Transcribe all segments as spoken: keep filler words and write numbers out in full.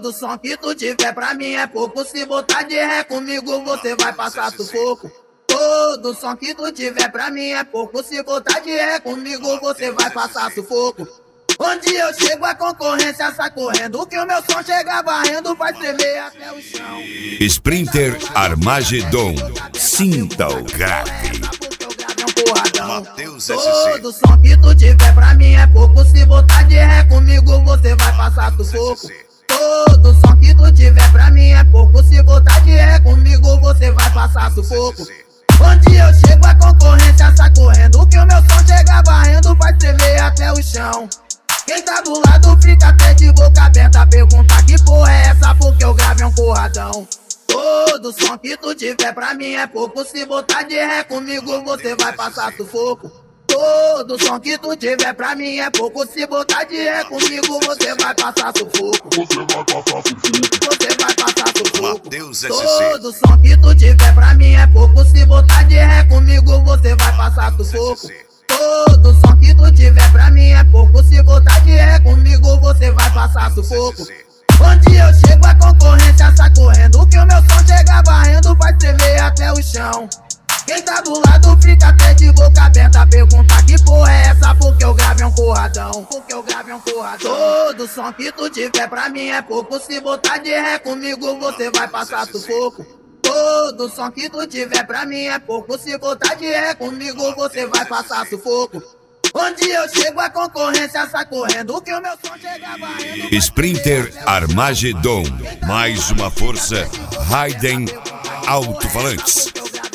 Todo som que tu tiver pra mim é pouco. Se botar de ré comigo você vai passar sufoco. Todo som que tu tiver pra mim é pouco. Se botar de ré comigo você vai passar sufoco. Onde eu chego a concorrência sai correndo. Que o meu som chega varrendo, vai tremer até o chão. Sprinter Armagedon, sinta o grave. Matheus S C. Todo som que tu tiver pra mim é pouco. Se botar de ré comigo você vai passar sufoco. Todo som que tu tiver pra mim é pouco. Se botar de ré comigo você vai passar sufoco. Onde eu chego a concorrência sai correndo. Que o meu som chega varrendo, vai tremer até o chão. Quem tá do lado fica até de boca aberta. Pergunta que porra é essa, porque eu grave um porradão. Todo som que tu tiver pra mim é pouco. Se botar de ré comigo você vai passar sufoco. Todo som que tu tiver pra mim é pouco. Se botar de ré comigo você vai passar sufoco. Você vai passar sufoco. Matheus S C. Todo som que tu tiver pra mim é pouco. Se botar de ré comigo você vai passar sufoco. Todo som que tu tiver pra mim é pouco. Se botar de ré comigo você vai passar sufoco. Onde eu chego a concorrência sai correndo. Que o meu som chega varrendo, vai tremer até o chão. Quem tá do lado fica até de boca aberta. Pergunta que porra é essa, porque eu grave um porradão. Porque eu grave um porradão. Todo som que tu tiver pra mim é pouco. Se botar de ré comigo você vai passar sufoco. Todo som que tu tiver pra mim é pouco. Se botar de ré comigo você vai passar sufoco. Onde eu chego a concorrência sai correndo. Que o meu som chega varrendo. Sprinter Armagedon, mais uma força Raiden Alto-Falantes.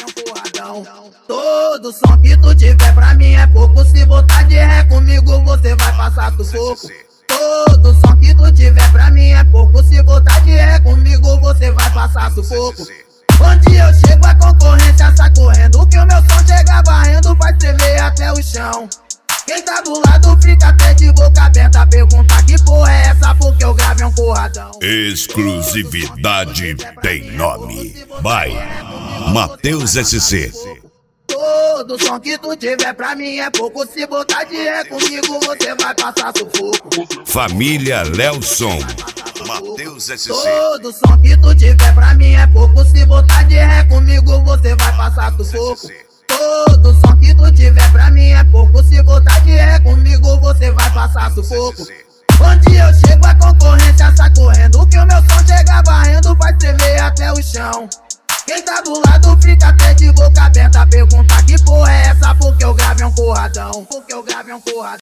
Todo som que tu tiver pra mim é pouco. Se botar de ré comigo você vai passar sufoco. Todo som que tu tiver pra mim é pouco. Se botar de ré comigo você vai passar sufoco. Onde eu chego a concorrência sai correndo. Que o meu som chega varrendo, vai tremer até o chão. Quem tá do lado fica até de boca aberta. Pergunta que porra é essa, porque eu grave um porradão. Exclusividade tem nome. Vai, Matheus S C. Todo som que tu tiver pra mim é pouco. Se botar de ré comigo você vai passar sufoco. Família Lelson, Matheus S C. Todo som que tu tiver pra mim é pouco. Se botar de ré comigo você vai passar sufoco. Todo som que tu tiver pra mim é pouco. Se botar de ré comigo você vai passar sufoco. Onde eu chego a concorrência sai correndo. Que o meu som chega varrendo, vai tremer até o chão. Quem tá do lado fica até de boca aberta. Pergunta que porra é essa, porque eu grave um porradão. Porque eu grave um porradão.